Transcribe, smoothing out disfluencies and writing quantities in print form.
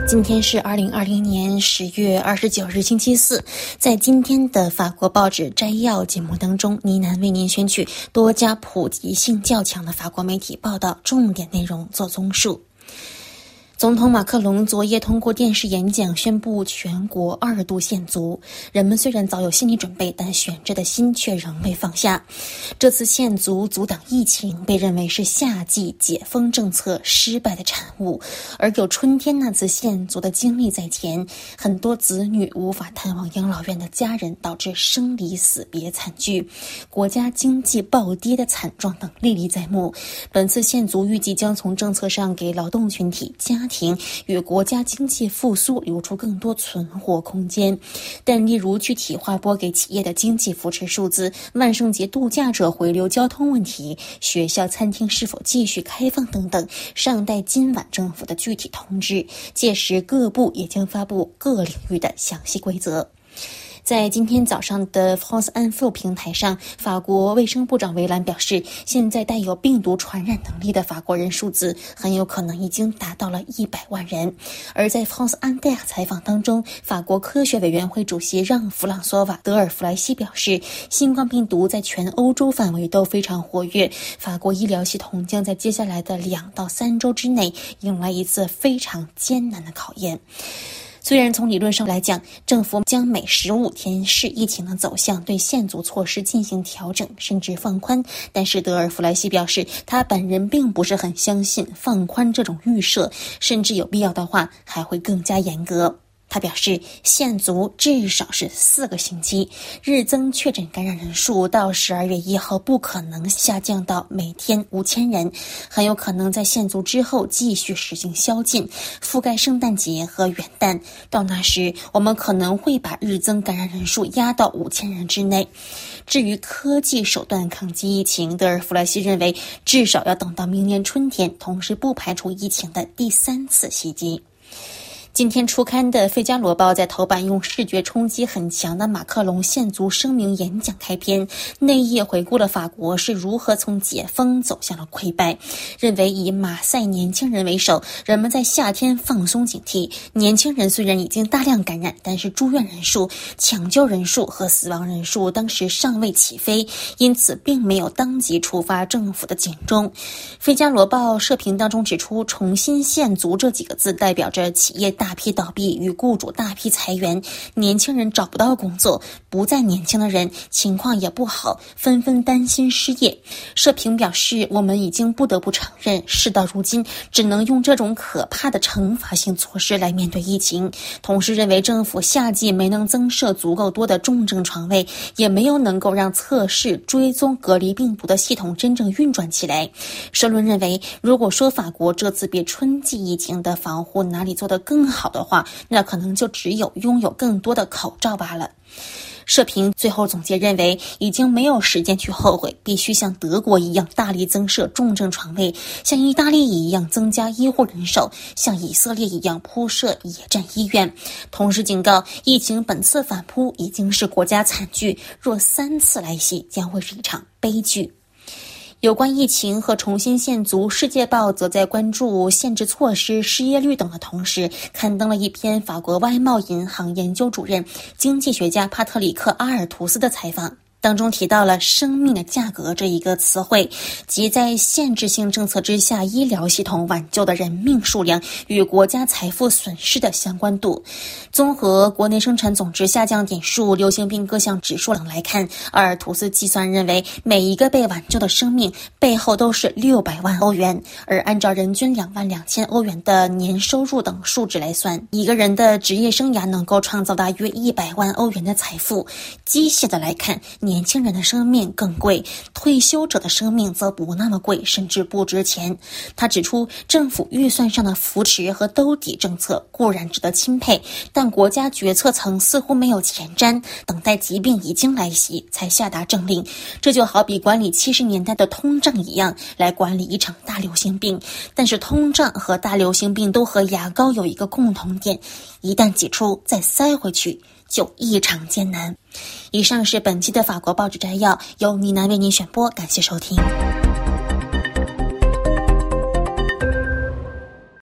今天是2020年10月29日星期四，在今天的法国报纸摘要节目当中，倪楠为您选取多家普及性较强的法国媒体报道重点内容做综述。总统马克龙昨夜通过电视演讲宣布全国2度限足，人们虽然早有心理准备，但悬着的心却仍未放下。这次限足阻挡疫情被认为是夏季解封政策失败的产物，而有春天那次限足的经历在前，很多子女无法探望养老院的家人，导致生离死别惨剧，国家经济暴跌的惨状等历历在目。本次限足预计将从政策上给劳动群体、家庭与国家经济复苏留出更多存活空间，但例如具体划拨给企业的经济扶持数字、万圣节度假者回流交通问题、学校餐厅是否继续开放等等，尚待今晚政府的具体通知，届时各部也将发布各领域的详细规则。在今天早上的 France Info 平台上，法国卫生部长维兰表示，现在带有病毒传染能力的法国人数字很有可能已经达到了100万人。而在 France Inter 采访当中，法国科学委员会主席让·弗朗索瓦·德尔弗莱西表示，新冠病毒在全欧洲范围都非常活跃，法国医疗系统将在接下来的2到3周之内迎来一次非常艰难的考验。虽然从理论上来讲，政府将每15天视疫情的走向对限足措施进行调整甚至放宽，但是德尔弗莱西表示，他本人并不是很相信放宽这种预设，甚至有必要的话还会更加严格。他表示，限足至少是4个星期，日增确诊感染人数到12月1号不可能下降到每天5000人，很有可能在限足之后继续实行宵禁，覆盖圣诞节和元旦。到那时，我们可能会把日增感染人数压到5000人之内。至于科技手段抗击疫情，德尔弗莱西认为至少要等到明年春天，同时不排除疫情的第3次袭击。今天出刊的《费加罗报》在头版用视觉冲击很强的马克龙限足声明演讲开篇，内页回顾了法国是如何从解封走向了溃败，认为以马赛年轻人为首，人们在夏天放松警惕，年轻人虽然已经大量感染，但是住院人数、抢救人数和死亡人数当时尚未起飞，因此并没有当即触发政府的警钟。《费加罗报》社评当中指出，重新限足这几个字代表着企业大批倒闭与雇主大批裁员，年轻人找不到工作，不再年轻的人情况也不好，纷纷担心失业。社评表示，我们已经不得不承认，事到如今只能用这种可怕的惩罚性措施来面对疫情，同时认为政府夏季没能增设足够多的重症床位，也没有能够让测试、追踪、隔离病毒的系统真正运转起来。社论认为，如果说法国这次比春季疫情的防护哪里做得更好的话，那可能就只有拥有更多的口罩罢了。社评最后总结认为，已经没有时间去后悔，必须像德国一样大力增设重症床位，像意大利一样增加医护人手，像以色列一样铺设野战医院。同时警告，疫情本次反扑已经是国家惨剧，若3次来袭，将会是一场悲剧。有关疫情和重新限足，《世界报》则在关注限制措施、失业率等的同时，刊登了一篇法国外贸银行研究主任、经济学家帕特里克·阿尔图斯的采访。当中提到了生命的价格这一个词汇，即在限制性政策之下，医疗系统挽救的人命数量与国家财富损失的相关度。综合国内生产总值下降点数、流行病各项指数等来看，阿尔图斯计算认为，每一个被挽救的生命背后都是600万欧元，而按照人均22000欧元的年收入等数值来算，一个人的职业生涯能够创造大约100万欧元的财富。机械的来看，年轻人的生命更贵，退休者的生命则不那么贵，甚至不值钱。他指出，政府预算上的扶持和兜底政策固然值得钦佩，但国家决策层似乎没有前瞻，等待疾病已经来袭才下达政令。这就好比管理70年代的通胀一样，来管理一场大流行病。但是通胀和大流行病都和牙膏有一个共同点，一旦挤出再塞回去就异常艰难。以上是本期的法国报纸摘要，由倪楠为您选播，感谢收听。